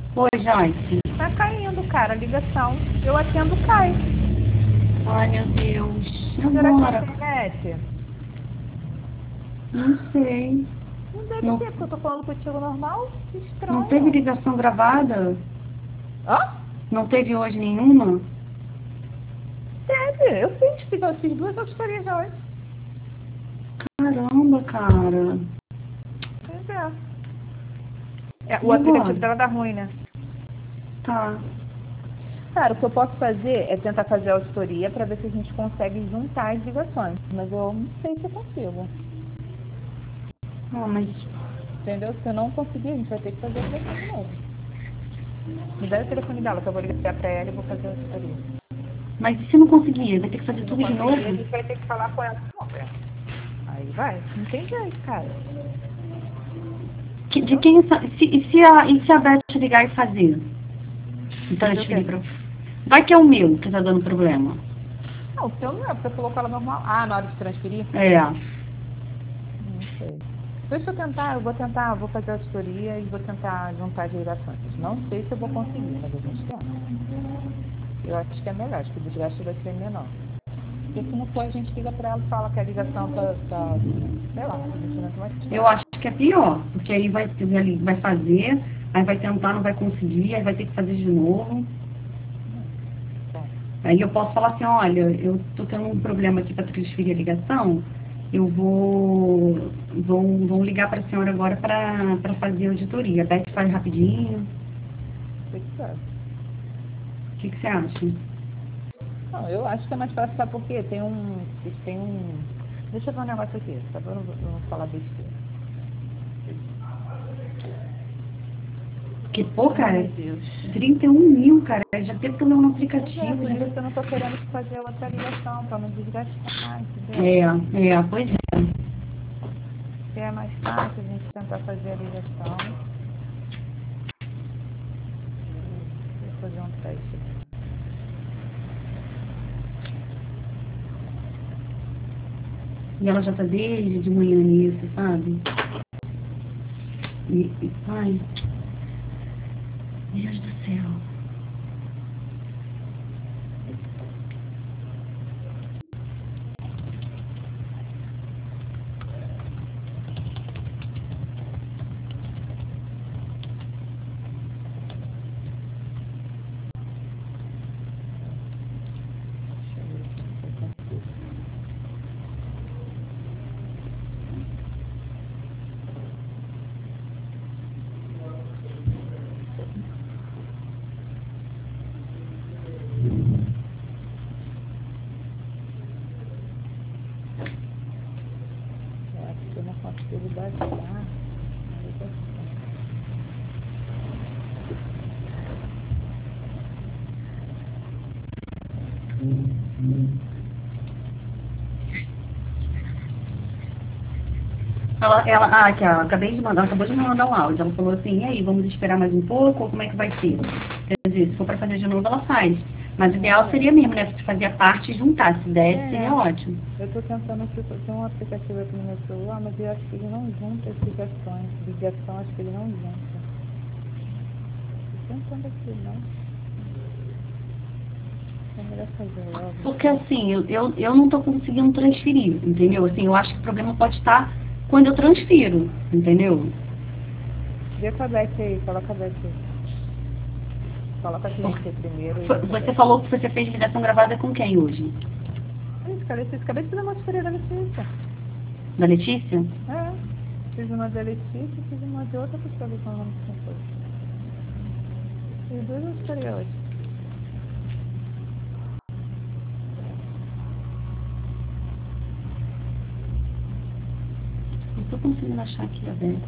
Oi, Joyce. Tá caindo, cara, a ligação. Eu atendo, cai. Ai, meu Deus. E Será que é a agora? internet? Não sei. Não deve Não, ser, porque eu tô falando contigo normal. Que não teve estranho. ligação gravada? Hã? Não teve hoje nenhuma? Teve. Eu fiz duas auditorias hoje. Caramba, cara. Pois é. O E agora? aplicativo dela dá ruim, né? Tá. Cara, o que eu posso fazer é tentar fazer a auditoria para ver se a gente consegue juntar as ligações. Mas eu não sei se eu consigo. Ah, mas... Entendeu? Se eu não conseguir, a gente vai ter que fazer a ligação de novo. Me dá o telefone dela, que eu vou ligar para ela e vou fazer a auditoria. Mas e se não conseguir? Vai ter que fazer Se não tudo de conseguir, a novo? gente vai ter que falar com ela de novo. Aí vai. Não tem jeito, cara. De Entendeu? quem... E se a Beth ligar e fazer? Então eu Fazer o quê? transferir pra... Vai que é o meu que tá dando problema. Não, o seu não é, porque você falou com ela normal. Ah, na hora de transferir? É. Não sei. Deixa eu tentar, eu vou fazer a auditoria e vou tentar juntar as ligações. Não sei se eu vou conseguir, mas a gente tenta. Eu acho que é melhor, acho que o desgaste vai ser menor. Porque se não for, a gente liga pra ela e fala que a ligação tá sei lá, a gente não mais Eu tempo. acho que é pior, porque aí vai fazer, aí vai tentar, não vai conseguir, aí vai ter que fazer de novo. Bom, Aí eu posso falar assim, olha, eu tô tendo um problema aqui para transferir a ligação, eu vão ligar para a senhora agora para fazer a auditoria. A Beth faz rapidinho. sei que sabe. O que você acha? Não, eu acho que é mais fácil, sabe por quê? Tem um. Deixa eu ver um negócio aqui, só pra eu não falar besteira. Porque, pô, Ai, cara, meu Deus. 31 mil, cara, já teve problema no Pois é, aplicativo. por isso que eu não tô querendo fazer outra ligação, pra não desgastar, entendeu? Pois é. Que é mais fácil a gente tentar fazer a ligação. Deixa eu fazer um teste aqui. E ela já tá desde de manhã nisso, sabe? Ai, Deus do céu. Deixa eu ver aqui se eu consigo. Eu acho que eu não consigo baixar a ligação. Aqui, ela acabei de mandar, ela acabou de me mandar um áudio. Ela falou assim, e aí, vamos esperar mais um pouco, ou como é que vai ser? Quer dizer, se for para fazer de novo, ela faz. Mas o ideal seria mesmo, né? Se fazer a parte e juntar. Se desse, seria ótimo. Eu tô tentando aqui, tem um aplicativo aqui no meu celular, mas eu acho que ele não junta as ligações. Ligação, acho que ele não junta. Tô tentando aqui, não. É melhor fazer logo, Porque então. assim, eu não tô conseguindo transferir, entendeu? Assim, eu acho que o problema pode estar quando eu transfiro, entendeu? Vê com a Beth aí, coloca a Beth aí. Coloca a cliente aí primeiro e vê com a Você Beth. falou que você fez ligação gravada com quem hoje? Isso, acabei de fazer uma auditoria da Letícia. Da Letícia? É, fiz uma da Letícia e fiz uma de outra pessoa que eu não lembro quem foi. Fiz duas auditorias hoje. Não tô conseguindo achar aqui a Beth.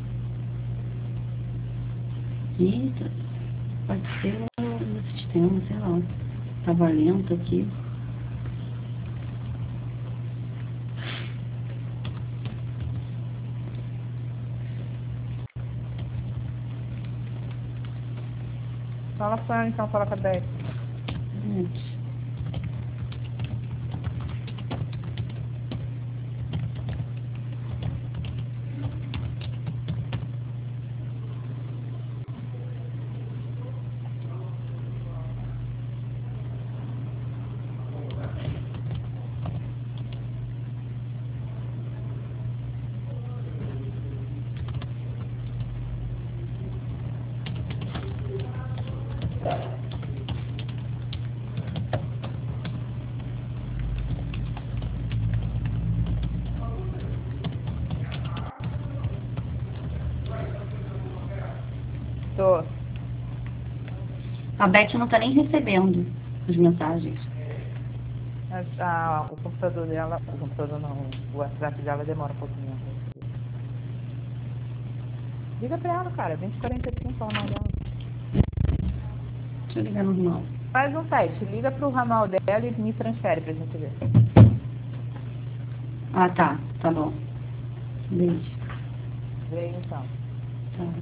Eita, pode ser no sistema, sei lá. Tava lento aqui. Fala com ela então, coloca a Beth. Gente. Tô. A Beth não tá nem recebendo as mensagens. Mas, o computador dela, o computador não, o WhatsApp dela demora um pouquinho. Liga pra ela, cara, 20h45, fala mal dela. Deixa eu ligar no irmão. Faz um teste, liga pro ramal dela e me transfere pra gente ver. Ah, tá. Tá bom. Beijo. Vê então. Tá.